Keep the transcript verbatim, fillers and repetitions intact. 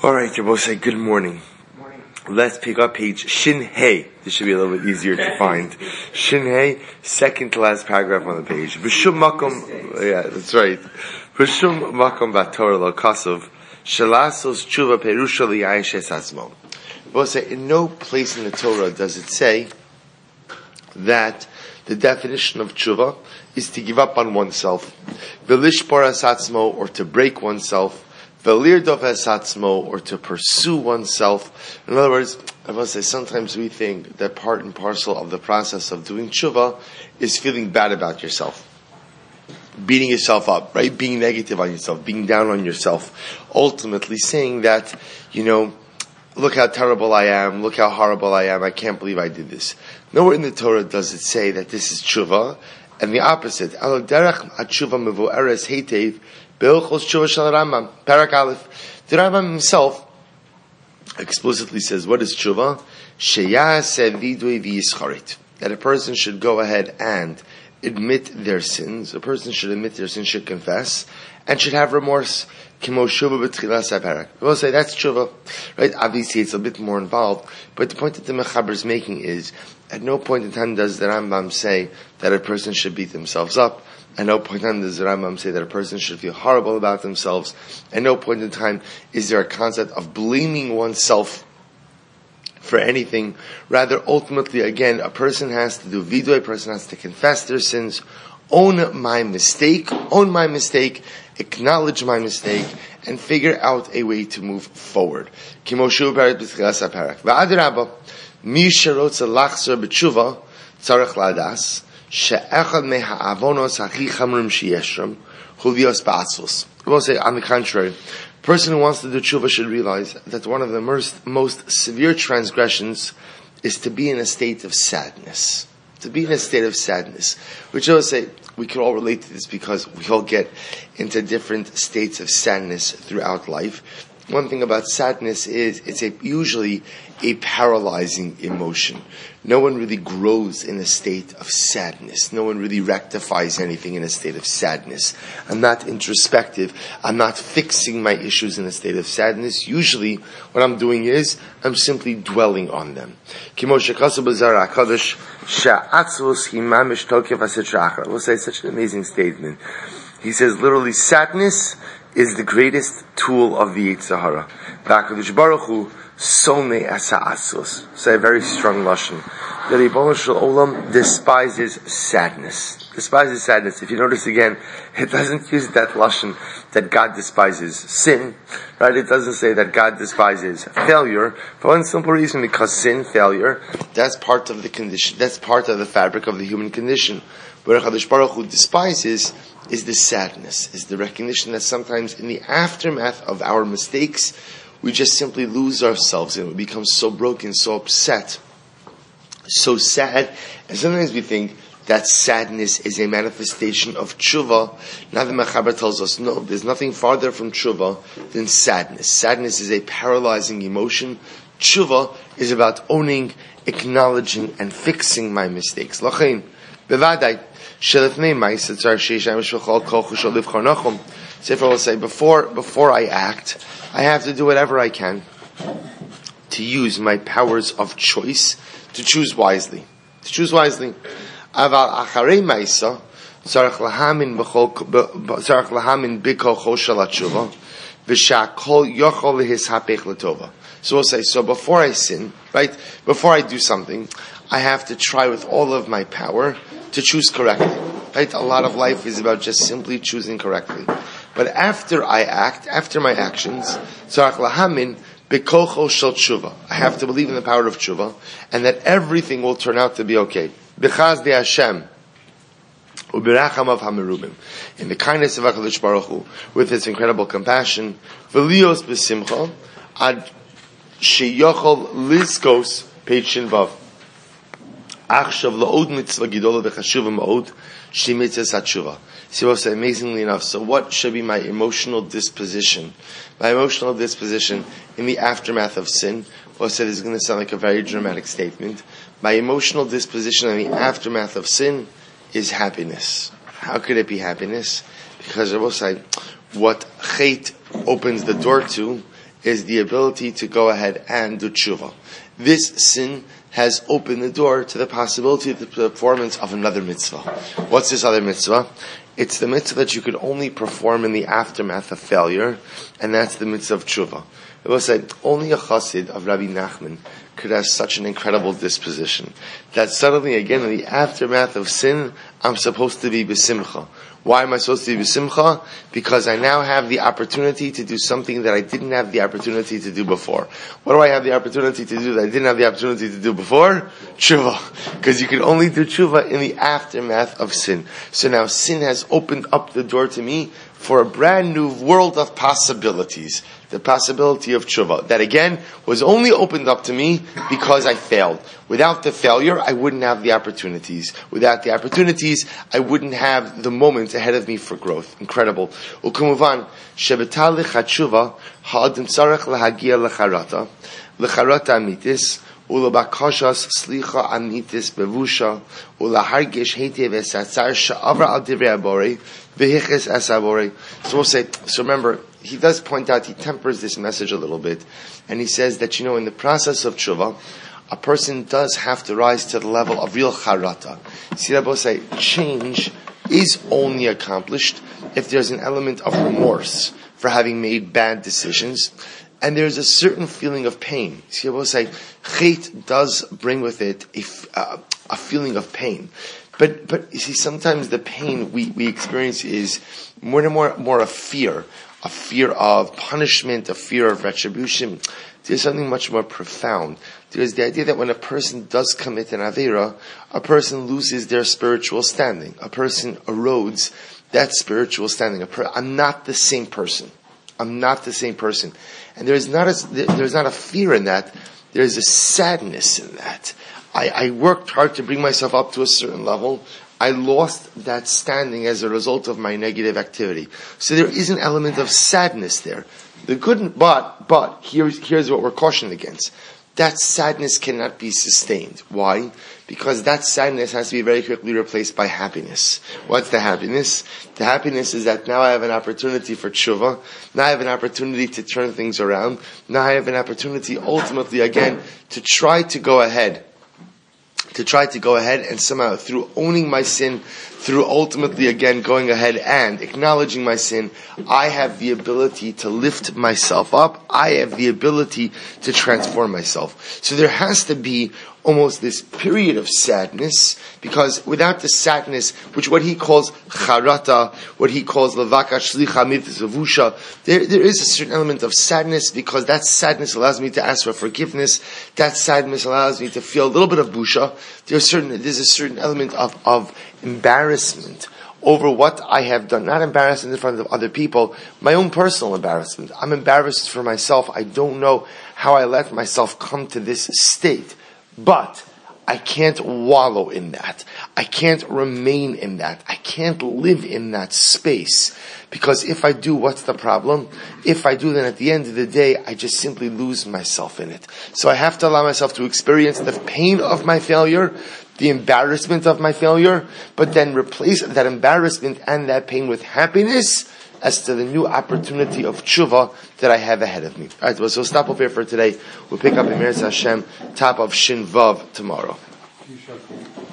All right, Rabosai, good morning. Morning. Let's pick up page Shin Hey. This should be a little bit easier to find. Shin Hey, second to last paragraph on the page. V'shum makom, yeah, that's right. V'shum makom b'Torah lo kasov, shalasos tshuva perusha li'ayish es atzmo. Rabosai, in no place in the Torah does it say that the definition of tshuva is to give up on oneself, v'lishpor es atzmo, or to break oneself, v'lirdov es atzmo, or to pursue oneself. In other words, I must say, sometimes we think that part and parcel of the process of doing tshuva is feeling bad about yourself, beating yourself up, right? Being negative on yourself, being down on yourself. Ultimately saying that, you know, look how terrible I am, look how horrible I am, I can't believe I did this. Nowhere in the Torah does it say that this is tshuva, and the opposite. Al derech tshuva mevu'eres heitev be'ilchos tshuva shel Rambam, Parak Aleph. The Rambam himself explicitly says, what is tshuva? Sheyaseh vidui v'yischarit. That a person should go ahead and admit their sins. A person should admit their sins, should confess, and should have remorse. Kimo shuva b'tchilas haparak. We'll say that's tshuva, right? Obviously, it's a bit more involved, but the point that the Mechaber is making is, at no point in time does the Rambam say that a person should beat themselves up. At no point in time does the Rambam say that a person should feel horrible about themselves. At no point in time is there a concept of blaming oneself for anything. Rather, ultimately, again, a person has to do vidu, a person has to confess their sins, own my mistake, own my mistake, acknowledge my mistake, and figure out a way to move forward. Kimoshu parak b'tchilas haparak. V'adirabba, mi sherotza lachzor b'tshuva tzarech ladas she'echad meha'avonos hachi chamrim sheyeshram chulios ba'atzvos. We'll say, on the contrary, a person who wants to do tshuva should realize that one of the most, most severe transgressions is to be in a state of sadness. To be in a state of sadness. Which I will say, we can all relate to this because we all get into different states of sadness throughout life. One thing about sadness is it's a, usually a paralyzing emotion. No one really grows in a state of sadness. No one really rectifies anything in a state of sadness. I'm not introspective. I'm not fixing my issues in a state of sadness. Usually, what I'm doing is, I'm simply dwelling on them. We'll say it's such an amazing statement. He says, literally, sadness is the greatest tool of the Yetzer Hara. HaKadosh Baruch Hu sonei asa atzvos. Say a very strong lashon. The Ribono Shel Olam despises sadness. Despises sadness. If you notice again, it doesn't use that lashon that God despises sin, right? It doesn't say that God despises failure for one simple reason, because sin, failure, that's part of the condition. That's part of the fabric of the human condition. What HaKadosh Baruch Hu despises is the sadness, is the recognition that sometimes in the aftermath of our mistakes, we just simply lose ourselves and we become so broken, so upset, so sad. And sometimes we think that sadness is a manifestation of tshuva. Now the Mechaber tells us, no, there's nothing farther from tshuva than sadness. Sadness is a paralyzing emotion. Tshuva is about owning, acknowledging, and fixing my mistakes. L'chein, bevadai, shelifnei ma'aseh tzar sheishem shechol kochu sholiv charnachum. Sefer will say, before, before I act, I have to do whatever I can to use my powers of choice to choose wisely. To choose wisely. Aval acharei ma'aseh tzarech lahamin tzarech lahamin bikocho shel hatshuva v'shakol yochol lehispach letova. So we'll say, so before I sin, right, before I do something, I have to try with all of my power to choose correctly. Right? A lot of life is about just simply choosing correctly. But after I act, after my actions, tzarech lahamin bikocho shel tshuva. I have to believe in the power of tshuva, and that everything will turn out to be okay. B'chaz de Hashem, u'berachamav hamerubim, in the kindness of HaKadosh Baruch Hu, with His incredible compassion, v'lios b'simcha, ad sheyochol lizkos, page shin vav. Achshav la'od mitzvah gidola v'chashuva ma'od, shemitzvah satshuva. See what I say, amazingly enough. So what should be my emotional disposition? My emotional disposition in the aftermath of sin. Well, I said this is going to sound like a very dramatic statement. My emotional disposition in the aftermath of sin is happiness. How could it be happiness? Because I will say, what chait opens the door to is the ability to go ahead and do tshuva. This sin has opened the door to the possibility of the performance of another mitzvah. What's this other mitzvah? It's the mitzvah that you could only perform in the aftermath of failure, and that's the mitzvah of tshuva. It will say, only a chassid of Rabbi Nachman could have such an incredible disposition that suddenly, again, in the aftermath of sin, I'm supposed to be b'simcha. Why am I supposed to be b'simcha? Because I now have the opportunity to do something that I didn't have the opportunity to do before. What do I have the opportunity to do that I didn't have the opportunity to do before? Tshuva. Because you can only do tshuva in the aftermath of sin. So now sin has opened up the door to me for a brand new world of possibilities. The possibility of tshuva. That again was only opened up to me because I failed. Without the failure, I wouldn't have the opportunities. Without the opportunities, I wouldn't have the moments ahead of me for growth. Incredible. Ukumuvan, shebetal lechatshuva, ha'adim tzarech lahagia lecharata, lecharata amitis, ulabakashas slicha amitis bevusha, ulahargish heitev esatzar sha'avra al divrei abori, vehiches asabori. So we'll say, so remember, he does point out, he tempers this message a little bit, and he says that, you know, in the process of tshuva, a person does have to rise to the level of real charata. See, Rabbi say, change is only accomplished if there's an element of remorse for having made bad decisions, and there's a certain feeling of pain. See, Rabbi say, chait does bring with it a, uh, a feeling of pain. But, but you see, sometimes the pain we, we experience is more and more, more of fear. A fear of punishment, a fear of retribution. There's something much more profound. There's the idea that when a person does commit an avera, a person loses their spiritual standing. A person erodes that spiritual standing. A per- I'm not the same person. I'm not the same person. And there's not a, there's not a fear in that. There's a sadness in that. I, I worked hard to bring myself up to a certain level. I lost that standing as a result of my negative activity. So there is an element of sadness there. The good, but, but, here's, here's what we're cautioned against. That sadness cannot be sustained. Why? Because that sadness has to be very quickly replaced by happiness. What's the happiness? The happiness is that now I have an opportunity for tshuva. Now I have an opportunity to turn things around. Now I have an opportunity ultimately again to try to go ahead. To try to go ahead and somehow, through owning my sin, through ultimately again going ahead and acknowledging my sin, I have the ability to lift myself up. I have the ability to transform myself. So there has to be almost this period of sadness, because without the sadness, which what he calls charata, what he calls levaka shlicha mitzvusha, there there is a certain element of sadness, because that sadness allows me to ask for forgiveness. That sadness allows me to feel a little bit of busha. There's certain there's a certain element of of embarrassment over what I have done. Not embarrassed in front of other people, my own personal embarrassment. I'm embarrassed for myself. I don't know how I let myself come to this state. But I can't wallow in that. I can't remain in that. I can't live in that space. Because if I do, what's the problem? If I do, then at the end of the day, I just simply lose myself in it. So I have to allow myself to experience the pain of my failure, the embarrassment of my failure, but then replace that embarrassment and that pain with happiness as to the new opportunity of tshuva that I have ahead of me. Alright, well, so we'll stop over here for today. We'll pick up in Meretz Hashem, top of Shin Vav tomorrow.